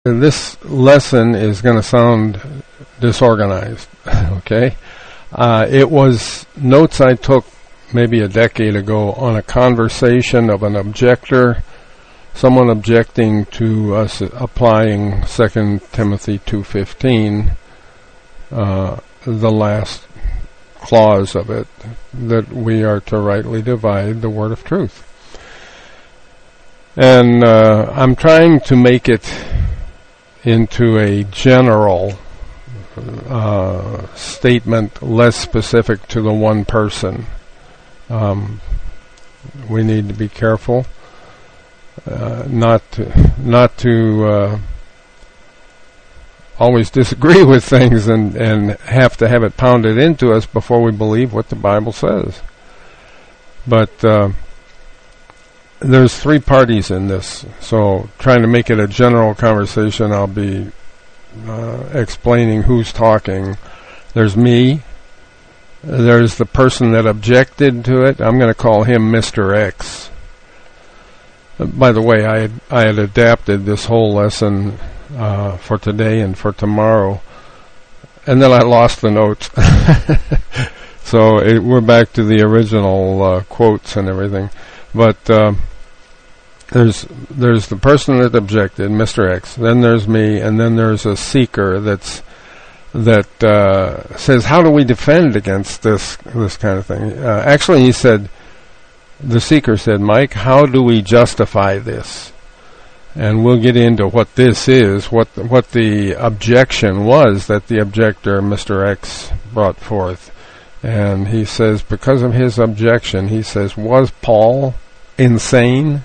This lesson is going to sound disorganized, okay? It was notes I took maybe a decade ago on a conversation of an objector, someone objecting to us applying 2 Timothy 2:15, the last clause of it, that we are to rightly divide the word of truth. And I'm trying to make it into a general statement, less specific to the one person. We need to be careful not to always disagree with things and have to have it pounded into us before we believe what the Bible says. But there's three parties in this, so trying to make it a general conversation, I'll be explaining who's talking. There's me. There's the person that objected to it. I'm going to call him Mr. X. By the way, I had adapted this whole lesson for today and for tomorrow, and then I lost the notes. So we're back to the original quotes and everything. But there's the person that objected, Mr. X. Then there's me, and then there's a seeker that says, how do we defend against this kind of thing? Actually, the seeker said, Mike, how do we justify this? And we'll get into what this is, what the objection was that the objector, Mr. X, brought forth. And he says, because of his objection, he says, was Paul insane?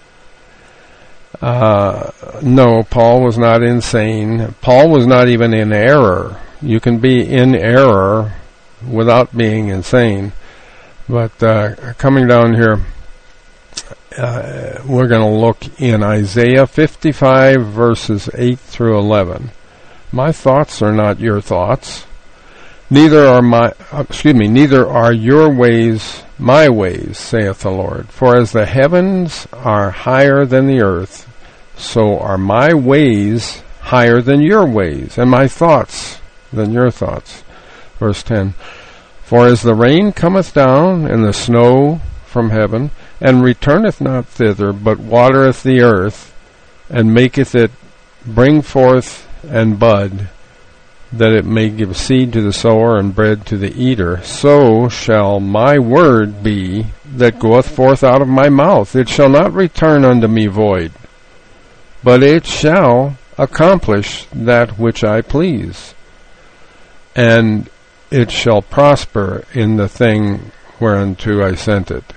No, Paul was not insane. Paul was not even in error. You can be in error without being insane. But coming down here, we're going to look in Isaiah 55 verses 8 through 11. My thoughts are not your thoughts. Neither are your ways my ways, saith the Lord. For as the heavens are higher than the earth, so are my ways higher than your ways, and my thoughts than your thoughts. Verse 10. For as the rain cometh down, and the snow from heaven, and returneth not thither, but watereth the earth, and maketh it bring forth and bud, that it may give seed to the sower and bread to the eater, so shall my word be that goeth forth out of my mouth. It shall not return unto me void, but it shall accomplish that which I please, and it shall prosper in the thing whereunto I sent it.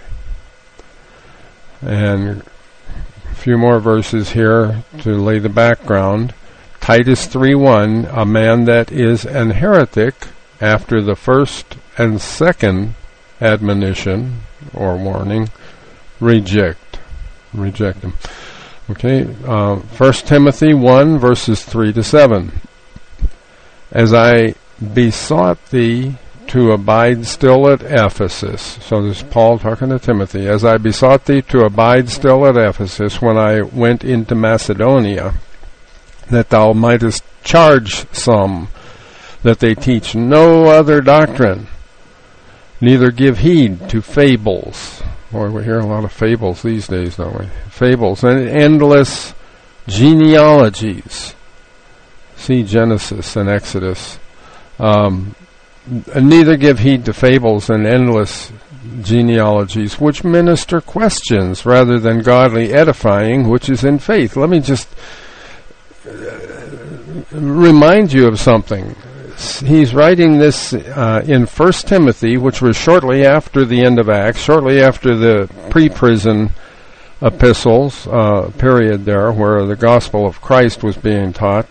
And a few more verses here to lay the background. Titus 3:1, a man that is an heretic after the first and second admonition or warning, reject him. Okay, 1 Timothy 1 verses 3 to 7. As I besought thee to abide still at Ephesus. So this is Paul talking to Timothy. As I besought thee to abide still at Ephesus when I went into Macedonia, that thou mightest charge some that they teach no other doctrine, neither give heed to fables. Boy, we hear a lot of fables these days, don't we? Fables and endless genealogies. See Genesis and Exodus. Neither give heed to fables and endless genealogies, which minister questions rather than godly edifying, which is in faith. Let me just remind you of something. He's writing this in 1 Timothy, which was shortly after the end of Acts, shortly after the pre-prison epistles period there, where the gospel of Christ was being taught.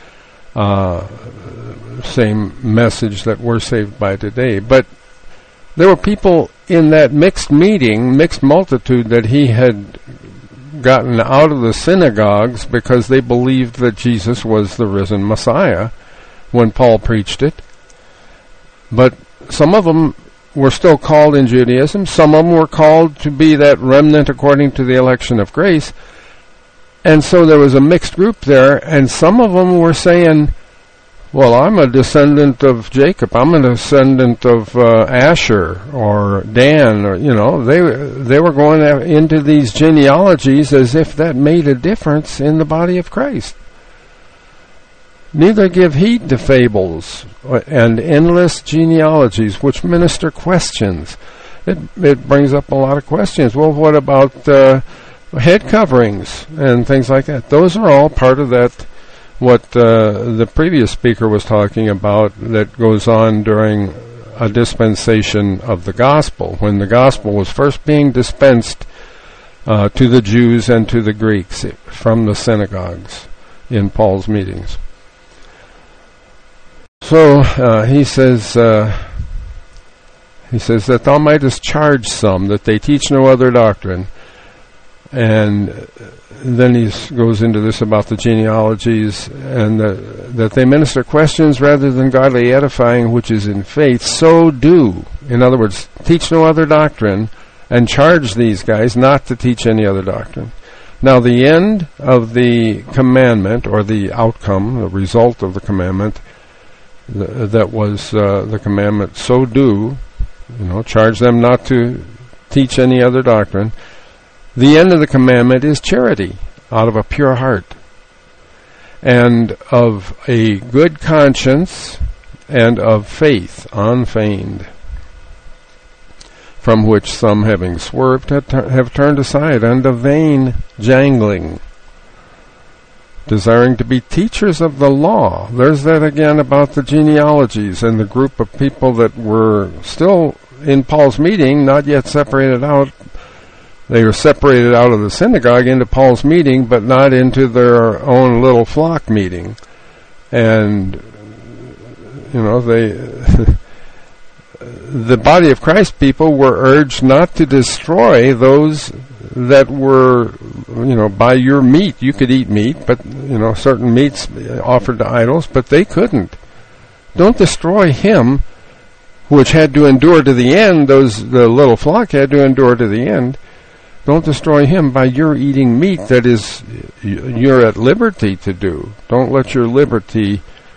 Same message that we're saved by today. But there were people in that mixed multitude that he had gotten out of the synagogues because they believed that Jesus was the risen Messiah when Paul preached it. But some of them were still called in Judaism. Some of them were called to be that remnant according to the election of grace. And so there was a mixed group there, and some of them were saying, well, I'm a descendant of Jacob. I'm a descendant of Asher or Dan, or they were going into these genealogies as if that made a difference in the body of Christ. Neither give heed to fables and endless genealogies which minister questions. It brings up a lot of questions. Well, what about head coverings and things like that? Those are all part of that. What the previous speaker was talking about, that goes on during a dispensation of the gospel, when the gospel was first being dispensed to the Jews and to the Greeks from the synagogues in Paul's meetings. So he says that thou mightest charge some that they teach no other doctrine. And then he goes into this about the genealogies, and that they minister questions rather than godly edifying, which is in faith. So do. In other words, teach no other doctrine, and charge these guys not to teach any other doctrine. Now the end of the commandment, or the outcome, the result of the commandment, that was the commandment, so do, charge them not to teach any other doctrine. The end of the commandment is charity, out of a pure heart, and of a good conscience, and of faith unfeigned, from which some, having swerved, have turned aside unto vain jangling, desiring to be teachers of the law. There's that again about the genealogies and the group of people that were still in Paul's meeting, not yet separated out. They were separated out of the synagogue into Paul's meeting, but not into their own little flock meeting. And, the body of Christ people were urged not to destroy those that were, by your meat. You could eat meat, but, certain meats offered to idols, but they couldn't. Don't destroy him, which had to endure to the end. The little flock had to endure to the end. Don't destroy him by your eating meat that is you're at liberty to do. Don't let your liberty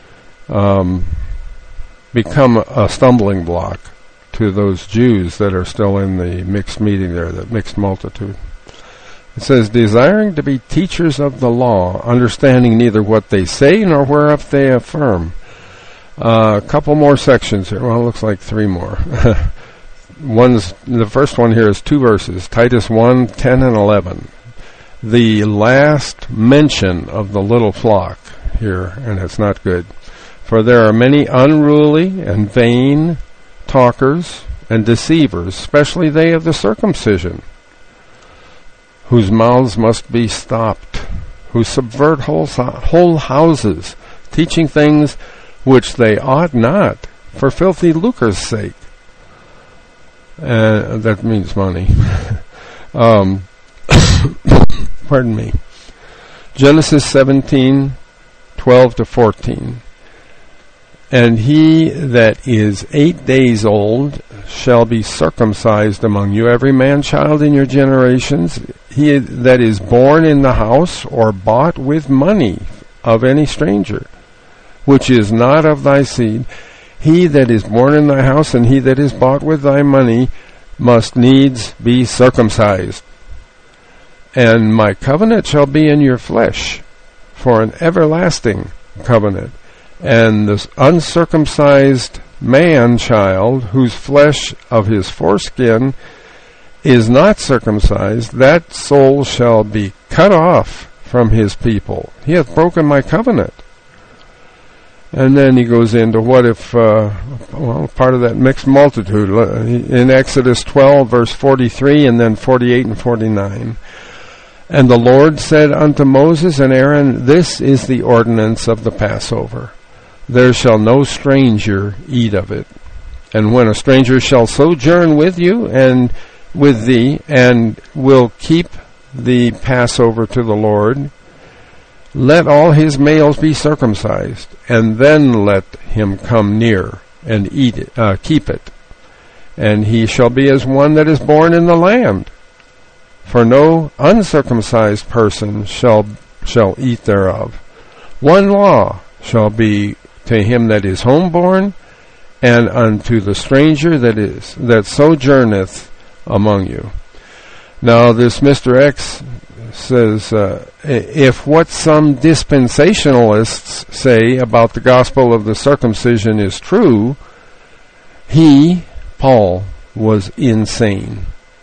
become a stumbling block to those Jews that are still in the mixed meeting there, the mixed multitude. It says, desiring to be teachers of the law, understanding neither what they say nor whereof they affirm. A couple more sections here. Well, it looks like three more. The first one here is 2 verses, Titus 1, 10 and 11. The last mention of the little flock here, and it's not good. For there are many unruly and vain talkers and deceivers, especially they of the circumcision, whose mouths must be stopped, who subvert whole houses, teaching things which they ought not, for filthy lucre's sake. That means money. Pardon me. Genesis 17, 12 to 14. And he that is 8 days old shall be circumcised among you, every man child in your generations, he that is born in the house or bought with money of any stranger, which is not of thy seed. He that is born in thy house and he that is bought with thy money must needs be circumcised. And my covenant shall be in your flesh for an everlasting covenant. And the uncircumcised man-child, whose flesh of his foreskin is not circumcised, that soul shall be cut off from his people. He hath broken my covenant. And then he goes into what if, part of that mixed multitude, in Exodus 12, verse 43, and then 48 and 49. And the Lord said unto Moses and Aaron, this is the ordinance of the Passover. There shall no stranger eat of it. And when a stranger shall sojourn with you and with thee, and will keep the Passover to the Lord, let all his males be circumcised, and then let him come near and eat it, keep it. And he shall be as one that is born in the land. For no uncircumcised person shall shall eat thereof. One law shall be to him that is homeborn, and unto the stranger that sojourneth among you. Now this Mr. X says, if what some dispensationalists say about the gospel of the circumcision is true, Paul, was insane.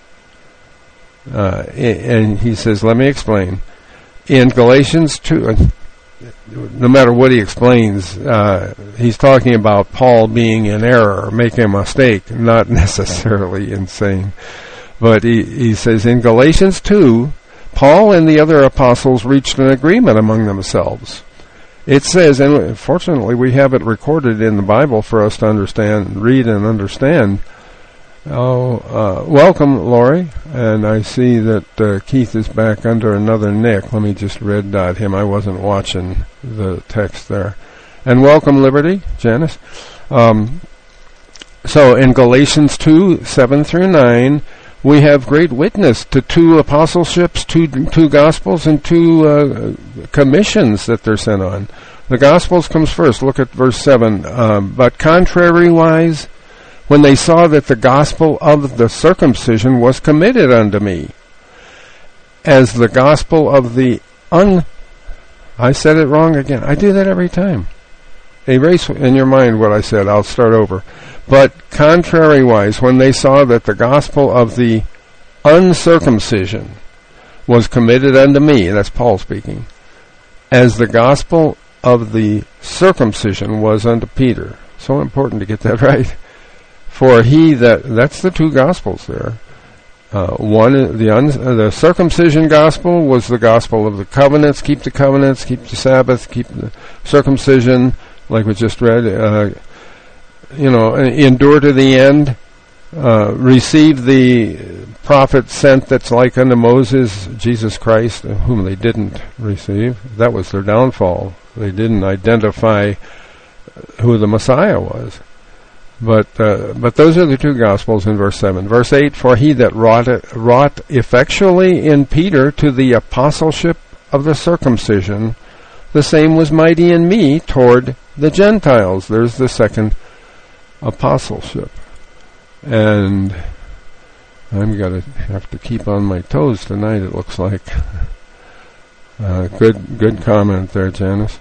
And he says, let me explain. In Galatians 2, no matter what he explains, he's talking about Paul being in error, making a mistake, not necessarily insane. But he says in Galatians 2, Paul and the other apostles reached an agreement among themselves. It says, and fortunately we have it recorded in the Bible for us to read and understand. Welcome, Lori. And I see that Keith is back under another Nick. Let me just red dot him. I wasn't watching the text there. And welcome, Liberty, Janice. So in Galatians 2, 7 through 9, we have great witness to 2 apostleships, two gospels, and 2 commissions that they're sent on. The gospels comes first. Look at verse 7. But contrariwise, when they saw that the gospel of the circumcision was committed unto me, as the gospel of the I said it wrong again. I do that every time. Erase in your mind what I said. I'll start over. But contrariwise, when they saw that the gospel of the uncircumcision was committed unto me, that's Paul speaking, as the gospel of the circumcision was unto Peter. So important to get that right. For that's the 2 gospels there. One, the circumcision gospel was the gospel of the covenants, keep the Sabbath, keep the circumcision, like we just read, endure to the end, receive the prophet sent that's like unto Moses, Jesus Christ, whom they didn't receive. That was their downfall. They didn't identify who the Messiah was. But those are the 2 gospels in verse 7. Verse 8, for he that wrought effectually in Peter to the apostleship of the circumcision, the same was mighty in me toward the Gentiles. There's the second apostleship. And I'm going to have to keep on my toes tonight, it looks like. Good comment there, Janice.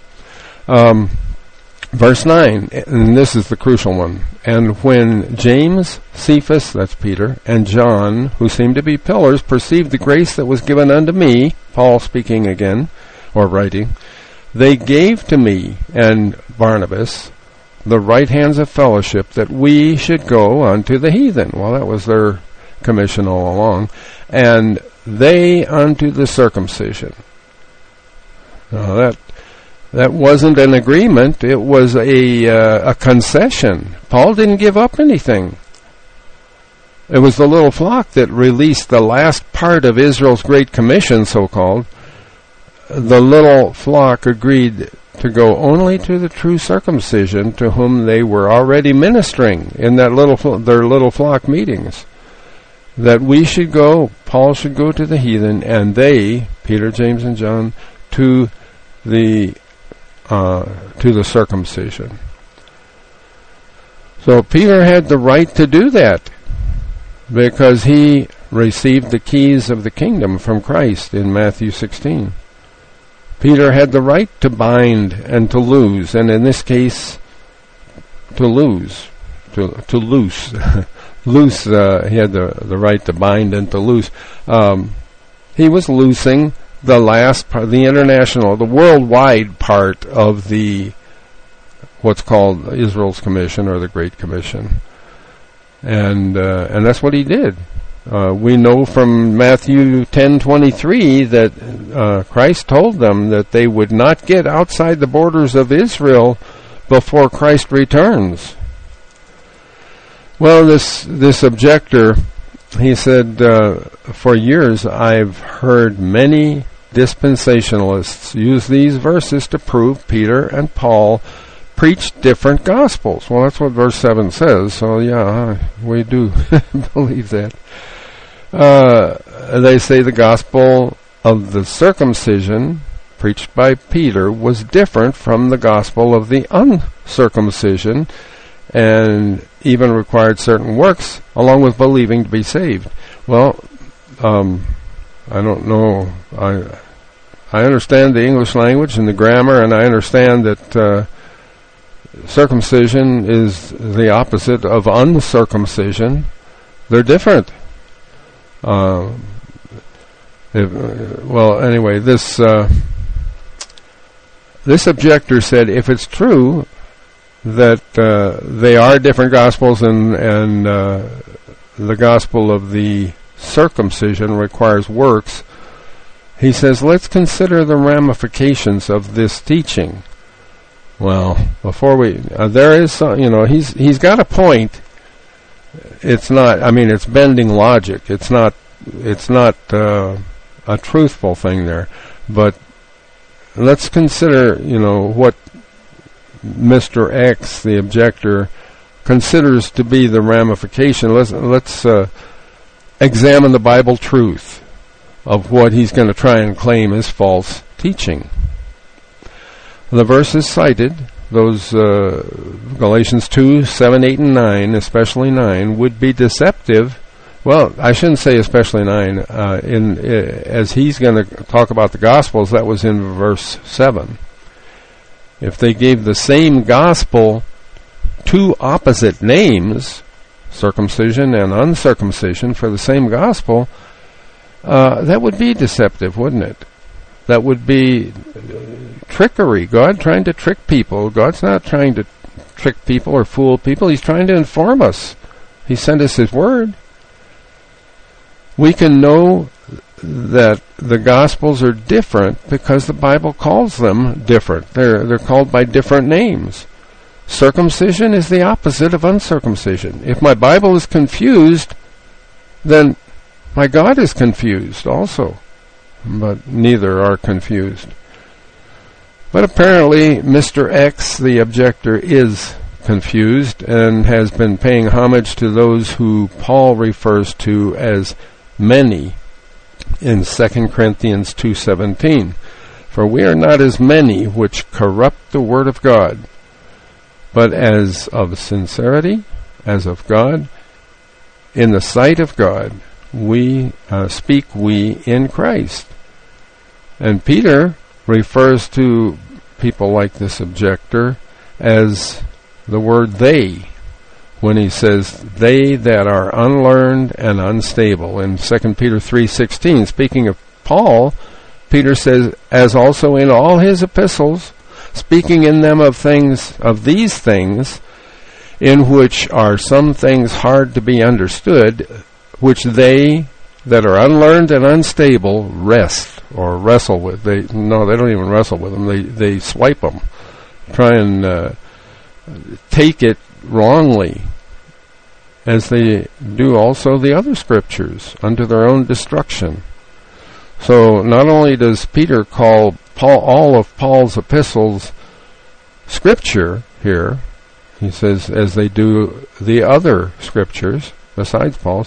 Verse 9, and this is the crucial one. And when James, Cephas, that's Peter, and John, who seemed to be pillars, perceived the grace that was given unto me, Paul speaking again, or writing, they gave to me and Barnabas the right hands of fellowship, that we should go unto the heathen. Well, that was their commission all along. And they unto the circumcision. Now that wasn't an agreement. It was a concession. Paul didn't give up anything. It was the little flock that released the last part of Israel's Great Commission, so-called. The little flock agreed to go only to the true circumcision, to whom they were already ministering in that their little flock meetings. That we should go, Paul should go to the heathen, and they, Peter, James, and John, to the circumcision. So Peter had the right to do that because he received the keys of the kingdom from Christ in Matthew 16. Peter had the right to bind and to loose, and in this case, to loose. Loose, he had the right to bind and to loose. He was loosing the last part, the international, the worldwide part of what's called Israel's Commission, or the Great Commission. And that's what he did. We know from Matthew 10:23 that Christ told them that they would not get outside the borders of Israel before Christ returns. Well, this objector, he said, for years I've heard many dispensationalists use these verses to prove Peter and Paul preached different gospels. Well, that's what verse 7 says, so yeah, we do believe that. They say the gospel of the circumcision preached by Peter was different from the gospel of the uncircumcision, and even required certain works along with believing to be saved. Well, I don't know. I understand the English language and the grammar, and I understand that circumcision is the opposite of uncircumcision. They're different. Anyway, this objector said, if it's true that they are different gospels, and the gospel of the circumcision requires works, he says, let's consider the ramifications of this teaching. Well, before we, there is some, he's got a point. It's not, it's bending logic. It's not a truthful thing there. But let's consider, what Mr. X, the objector, considers to be the ramification. Let's examine the Bible truth of what he's going to try and claim is false teaching. The verses cited, those Galatians 2, 7, 8, and 9, especially 9, would be deceptive. Well, I shouldn't say especially 9. As he's going to talk about the Gospels, that was in verse 7. If they gave the same gospel two opposite names, circumcision and uncircumcision, for the same gospel, that would be deceptive, wouldn't it? That would be trickery. God trying to trick people. God's not trying to trick people or fool people. He's trying to inform us. He sent us His Word. We can know that the Gospels are different because the Bible calls them different. They're called by different names. Circumcision is the opposite of uncircumcision. If my Bible is confused, then my God is confused also. But neither are confused. But apparently Mr. X, the objector, is confused and has been paying homage to those who Paul refers to as many in 2 Corinthians 2:17. For we are not as many which corrupt the word of God, but as of sincerity, as of God, in the sight of God, we speak we in Christ. And Peter refers to people like this objector as the word they, when he says they that are unlearned and unstable. In 2 Peter 3:16, speaking of Paul, Peter says, as also in all his epistles, speaking in them of these things, in which are some things hard to be understood, which they that are unlearned and unstable wrestle with. They don't even wrestle with them. They swipe them, try and take it wrongly, as they do also the other scriptures unto their own destruction. So not only does Peter call all of Paul's epistles scripture here, he says, as they do the other scriptures besides Paul's,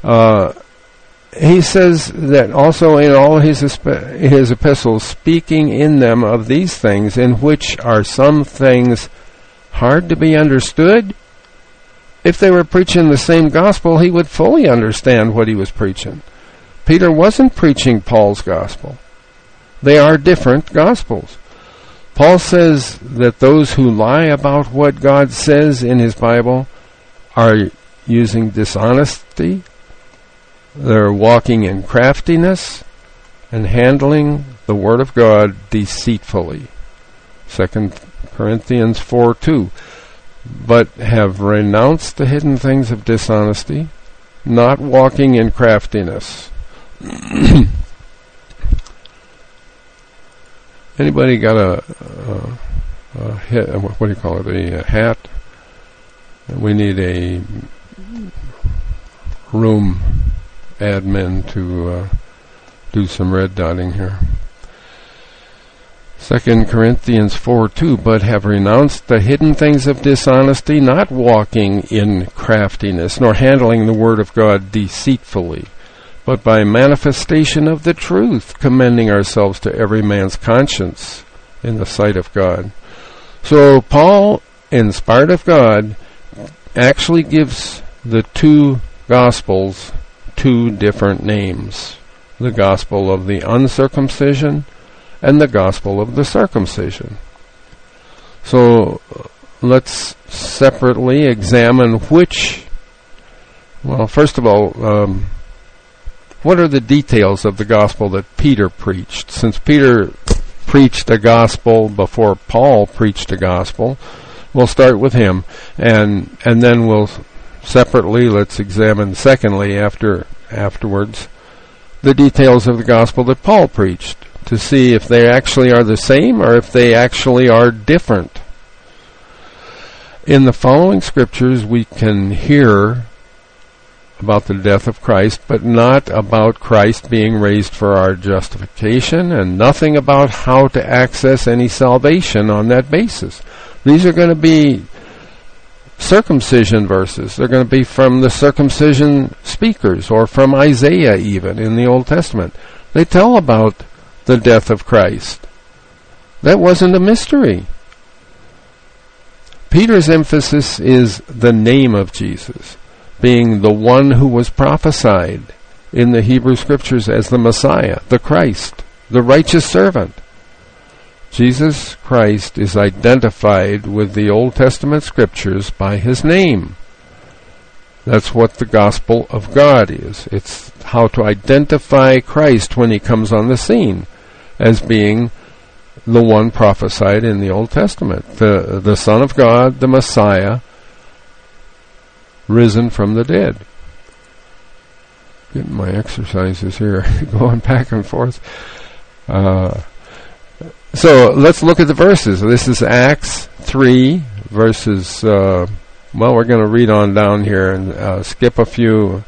he says that also in all his epistles, speaking in them of these things, in which are some things hard to be understood. If they were preaching the same gospel, he would fully understand what he was preaching. Peter wasn't preaching Paul's gospel. They are different gospels. Paul says that those who lie about what God says in His Bible are using dishonesty. They're walking in craftiness and handling the Word of God deceitfully. 2 Corinthians 4:2. But have renounced the hidden things of dishonesty, not walking in craftiness. Anybody got a what do you call it? A hat? We need a room admin to do some red dotting here. 2 Corinthians 4:2, but have renounced the hidden things of dishonesty, not walking in craftiness, nor handling the word of God deceitfully, but by manifestation of the truth, commending ourselves to every man's conscience in the sight of God. So Paul, inspired of God, actually gives the two Gospels two different names. The Gospel of the uncircumcision and the Gospel of the circumcision. So let's separately examine first of all, what are the details of the gospel that Peter preached? Since Peter preached a gospel before Paul preached a gospel, we'll start with him, and then we'll separately, let's examine secondly afterwards the details of the gospel that Paul preached, to see if they actually are the same or if they actually are different. In the following scriptures we can hear about the death of Christ, but not about Christ being raised for our justification, and nothing about how to access any salvation on that basis. These are going to be circumcision verses. They're going to be from the circumcision speakers, or from Isaiah even in the Old Testament. They tell about the death of Christ. That wasn't a mystery. Peter's emphasis is the name of Jesus, being the one who was prophesied in the Hebrew Scriptures as the Messiah, the Christ, the righteous servant. Jesus Christ is identified with the Old Testament Scriptures by his name. That's what the gospel of God is. It's how to identify Christ when he comes on the scene as being the one prophesied in the Old Testament, the Son of God, the Messiah, risen from the dead. Getting my exercises here, going back and forth. So let's look at the verses. This is Acts 3, verses, we're going to read on down here and skip a few.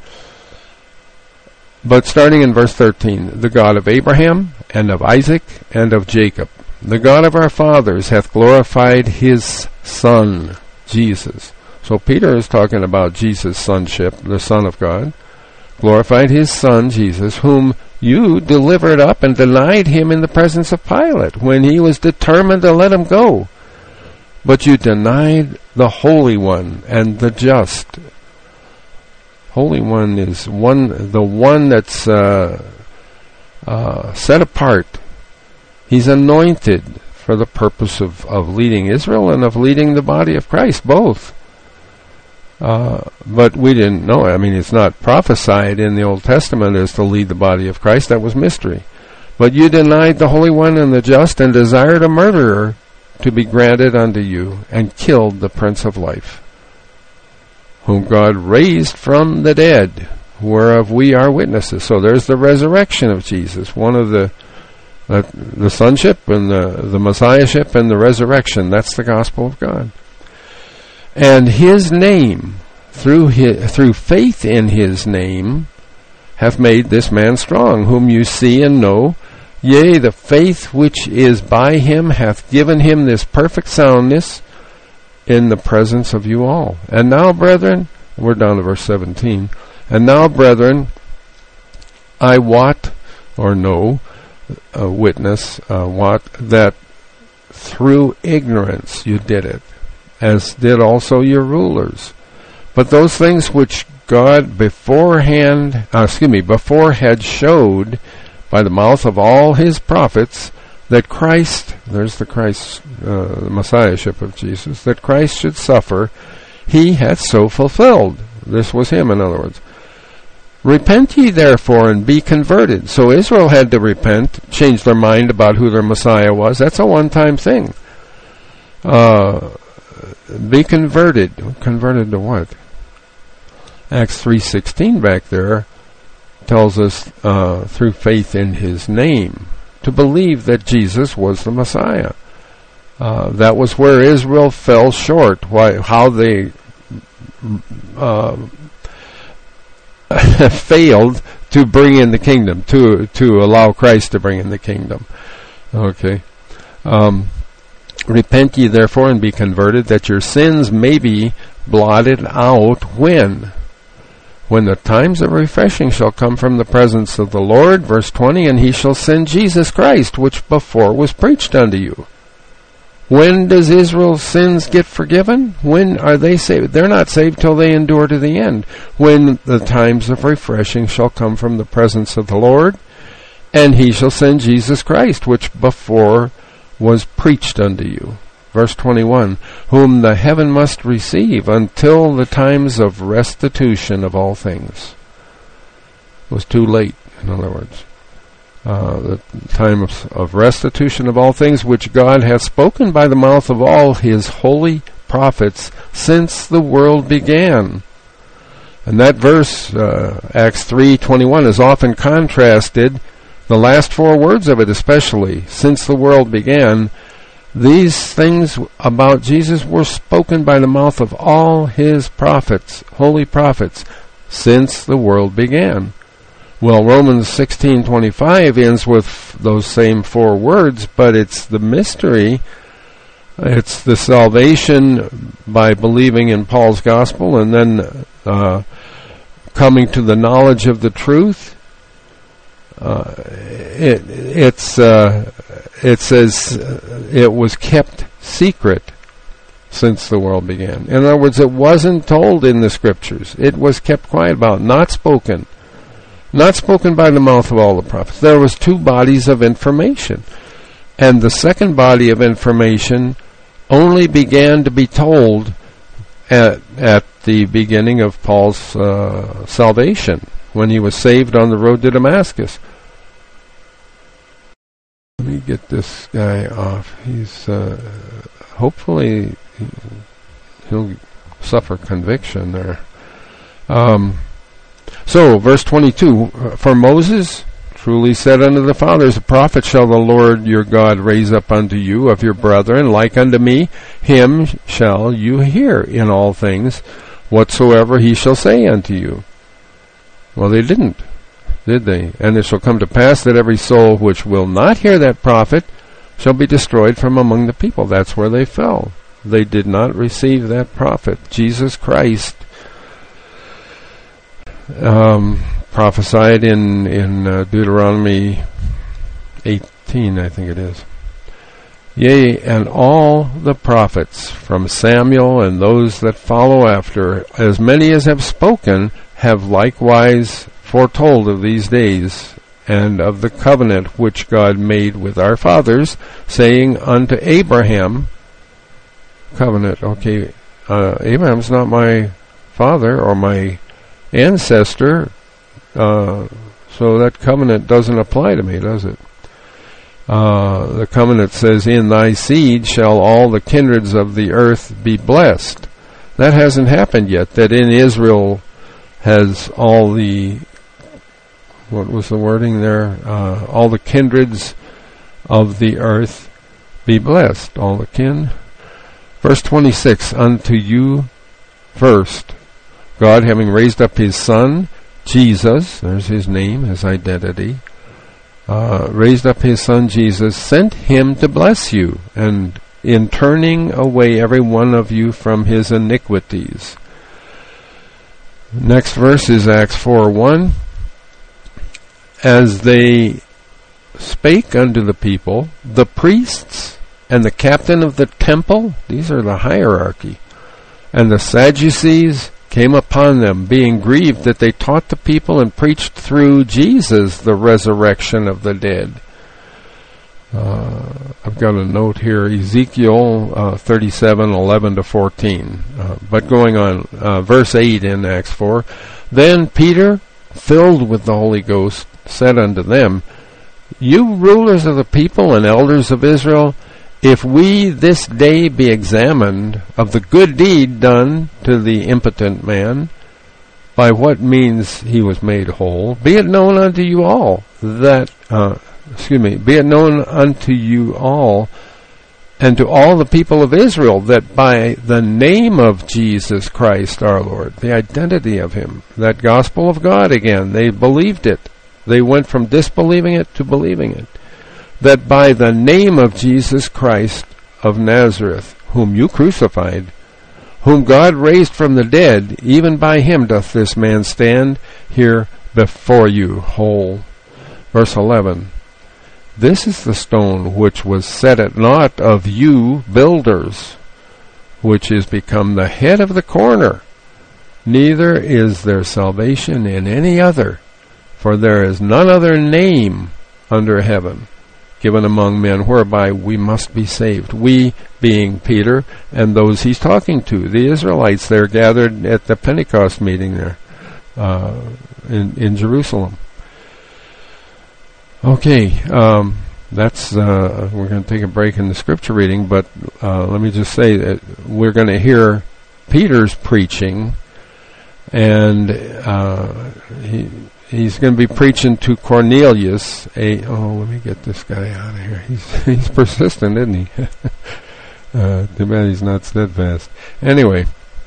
But starting in verse 13, the God of Abraham, and of Isaac, and of Jacob, the God of our fathers hath glorified his Son, Jesus. So Peter is talking about Jesus' sonship, the Son of God. Glorified his Son, Jesus, whom you delivered up and denied him in the presence of Pilate, when he was determined to let him go. But you denied the Holy One and the just. Holy One is the one that's set apart. He's anointed for the purpose of leading Israel and of leading the body of Christ, both. But we didn't know. I mean, it's not prophesied in the Old Testament as to lead the body of Christ. That was mystery. But you denied the Holy One and the just, and desired a murderer to be granted unto you, and killed the Prince of Life, whom God raised from the dead, whereof we are witnesses. So there's the resurrection of Jesus, one of the sonship and the messiahship and the resurrection. That's the gospel of God. And his name, through faith in his name, hath made this man strong, whom you see and know. Yea, the faith which is by him hath given him this perfect soundness in the presence of you all. And now, brethren, we're down to verse 17. And now, brethren, I wot, or know, witness, wot, that through ignorance you did it, as did also your rulers. But those things which God before had showed by the mouth of all his prophets, that Christ, there's the Christ, the messiahship of Jesus, that Christ should suffer, he hath so fulfilled. This was him, in other words. Repent ye therefore and be converted. So Israel had to repent, change their mind about who their Messiah was. That's a one-time thing. Be converted. Converted to what? Acts 3:16 back there tells us through faith in his name, to believe that Jesus was the Messiah. That was where Israel fell short. How they failed to bring in the kingdom, to allow Christ to bring in the kingdom. Okay. Repent ye therefore and be converted, that your sins may be blotted out. When when the times of refreshing shall come from the presence of the Lord, verse 20, and he shall send Jesus Christ, which before was preached unto you. When does Israel's sins get forgiven? When are they saved? They're not saved till they endure to the end. When the times of refreshing shall come from the presence of the Lord, and he shall send Jesus Christ, which before was preached unto you. Verse 21, whom the heaven must receive until the times of restitution of all things. It was too late, in other words. The time of restitution of all things, which God hath spoken by the mouth of all his holy prophets since the world began. And that verse, Acts 3:21, is often contrasted, the last four words of it especially, since the world began. These things about Jesus were spoken by the mouth of all his prophets, holy prophets, since the world began. Well, Romans 16:25 ends with those same four words, but it's the mystery. It's the salvation by believing in Paul's gospel and then coming to the knowledge of the truth. It says it was kept secret since the world began. In other words, it wasn't told in the scriptures. It was kept quiet about, not spoken. Not spoken by the mouth of all the prophets. There was two bodies of information. And the second body of information only began to be told at the beginning of Paul's salvation, when he was saved on the road to Damascus. Let me get this guy off. He's hopefully he'll suffer conviction there. So, verse 22, for Moses truly said unto the fathers, a prophet shall the Lord your God raise up unto you of your brethren, like unto me, him shall you hear in all things, whatsoever he shall say unto you. Well, they didn't, did they? And it shall come to pass that every soul which will not hear that prophet shall be destroyed from among the people. That's where they fell. They did not receive that prophet, Jesus Christ. Prophesied in Deuteronomy 18, I think it is. Yea, and all the prophets from Samuel and those that follow after, as many as have spoken, have likewise foretold of these days, and of the covenant which God made with our fathers, saying unto Abraham, covenant, okay, Abraham's not my father or my ancestor, so that covenant doesn't apply to me, does it? The covenant says, in thy seed shall all the kindreds of the earth be blessed. That hasn't happened yet, that in Israel has all the, what was the wording there? All the kindreds of the earth be blessed. All the kin. Verse 26, unto you first, God, having raised up his Son, Jesus, there's his name, his identity, raised up his Son Jesus, sent him to bless you, and in turning away every one of you from his iniquities. Next verse is Acts 4:1. As they spake unto the people, the priests and the captain of the temple, these are the hierarchy, and the Sadducees came upon them, being grieved that they taught the people and preached through Jesus the resurrection of the dead. I've got a note here, Ezekiel 37:11-14. But going on, verse 8 in Acts 4, then Peter, filled with the Holy Ghost, said unto them, you rulers of the people and elders of Israel, if we this day be examined of the good deed done to the impotent man, by what means he was made whole, be it known unto you all that, be it known unto you all and to all the people of Israel that by the name of Jesus Christ our Lord, the identity of him, that gospel of God again, they believed it. They went from disbelieving it to believing it. That by the name of Jesus Christ of Nazareth, whom you crucified, whom God raised from the dead, even by him doth this man stand here before you whole. Verse 11, this is the stone which was set at naught of you builders, which is become the head of the corner. Neither is there salvation in any other, for there is none other name under heaven given among men whereby we must be saved. We being Peter and those he's talking to, the Israelites there gathered at the Pentecost meeting there in Jerusalem. Okay, that's we're going to take a break in the scripture reading, but let me just say that we're going to hear Peter's preaching, and he's going to be preaching to Cornelius. Let me get this guy out of here. He's persistent, isn't he? Too bad he's not steadfast. Anyway,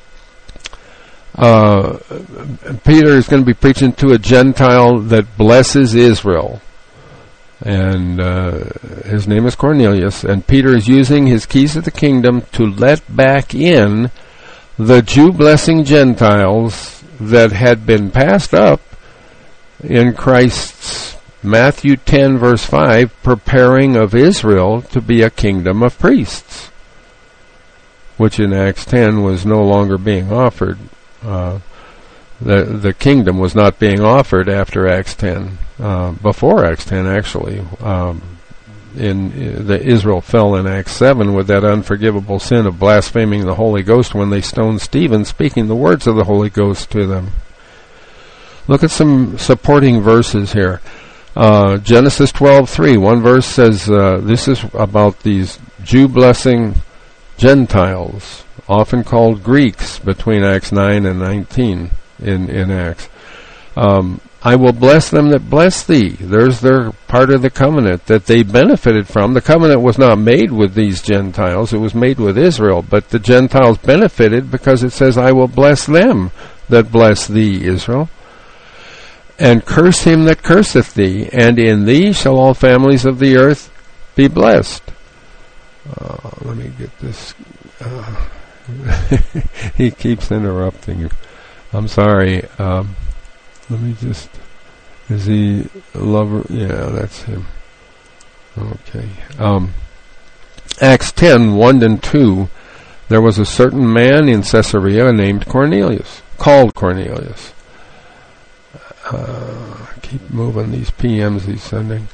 Peter is going to be preaching to a Gentile that blesses Israel. And his name is Cornelius, and Peter is using his keys of the kingdom to let back in the Jew-blessing Gentiles that had been passed up in Christ's Matthew 10 verse 5, preparing of Israel to be a kingdom of priests, which in Acts 10 was no longer being offered. The kingdom was not being offered after Acts 10, before Acts 10 actually. Israel fell in Acts 7 with that unforgivable sin of blaspheming the Holy Ghost when they stoned Stephen, speaking the words of the Holy Ghost to them. Look at some supporting verses here. Genesis 12:3. One verse says this is about these Jew-blessing Gentiles, often called Greeks, between Acts 9 and 19 in Acts. I will bless them that bless thee. There's their part of the covenant that they benefited from. The covenant was not made with these Gentiles. It was made with Israel. But the Gentiles benefited because it says, I will bless them that bless thee, Israel. And curse him that curseth thee. And in thee shall all families of the earth be blessed. Let me get this. He keeps interrupting. I'm sorry. Let me just, is he lover? Yeah, that's him. Okay. Acts 10, 1 and 2, there was a certain man in Caesarea named Cornelius, called Cornelius. Keep moving these PMs he's sending.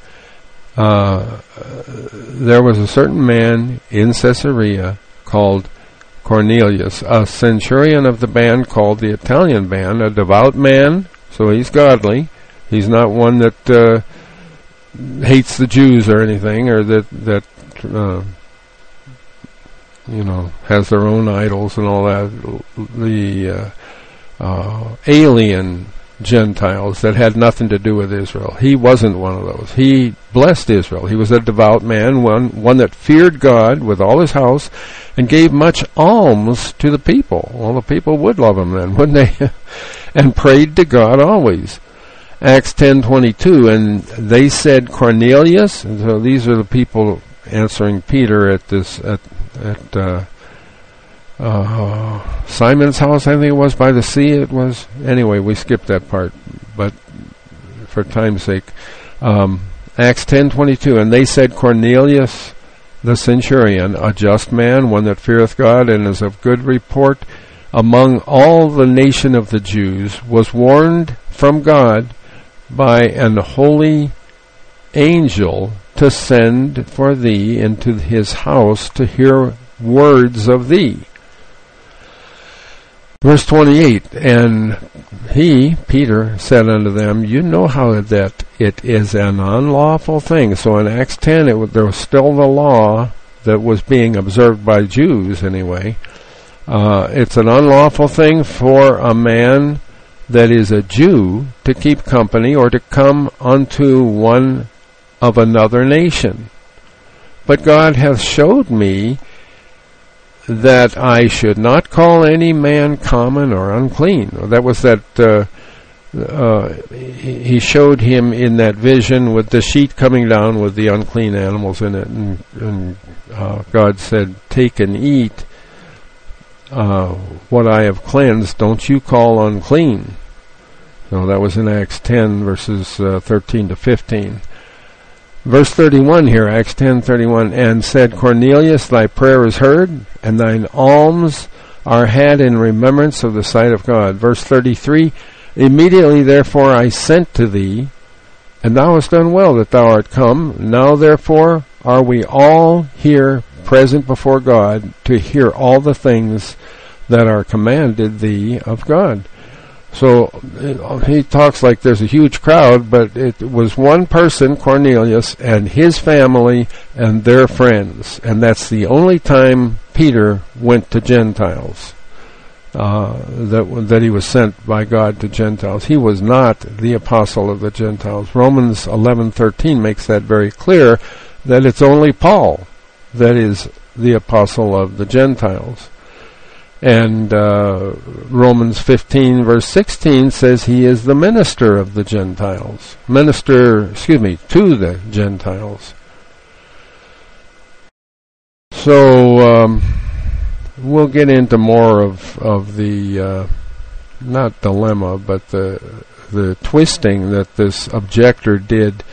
There was a certain man in Caesarea called Cornelius, a centurion of the band called the Italian band, a devout man. So he's godly. He's not one that hates the Jews or anything, or that has their own idols and all that. The alien Gentiles that had nothing to do with Israel. He wasn't one of those. He blessed Israel. He was a devout man, one that feared God with all his house, and gave much alms to the people. Well, the people would love him then, wouldn't they? And prayed to God always. Acts 10:22, and they said Cornelius, and so these are the people answering Peter at Simon's house, I think it was, by the sea it was. Anyway, we skipped that part, but for time's sake. Acts 10:22, and they said Cornelius the centurion, a just man, one that feareth God and is of good report among all the nation of the Jews, was warned from God by an holy angel to send for thee into his house to hear words of thee. Verse 28, and he, Peter, said unto them, you know how that it is an unlawful thing. So in Acts 10, there was still the law that was being observed by Jews anyway. It's an unlawful thing for a man that is a Jew to keep company or to come unto one of another nation. But God hath showed me that I should not call any man common or unclean. That was that he showed him in that vision with the sheet coming down with the unclean animals in it, and God said, take and eat. what I have cleansed, don't you call unclean. So that was in Acts 10, verses 13 to 15. Verse 31 here, Acts 10:31, and said, Cornelius, thy prayer is heard, and thine alms are had in remembrance of the sight of God. Verse 33, immediately therefore I sent to thee, and thou hast done well that thou art come. Now therefore are we all here present before God to hear all the things that are commanded thee of God. So he talks like there's a huge crowd, but it was one person, Cornelius, and his family and their friends. And that's the only time Peter went to Gentiles, that he was sent by God to Gentiles. He was not the apostle of the Gentiles. Romans 11:13 makes that very clear, that it's only Paul that is the apostle of the Gentiles. And Romans 15 verse 16 says he is the minister of the Gentiles. To the Gentiles. So we'll get into more of the not dilemma, but the twisting that this objector did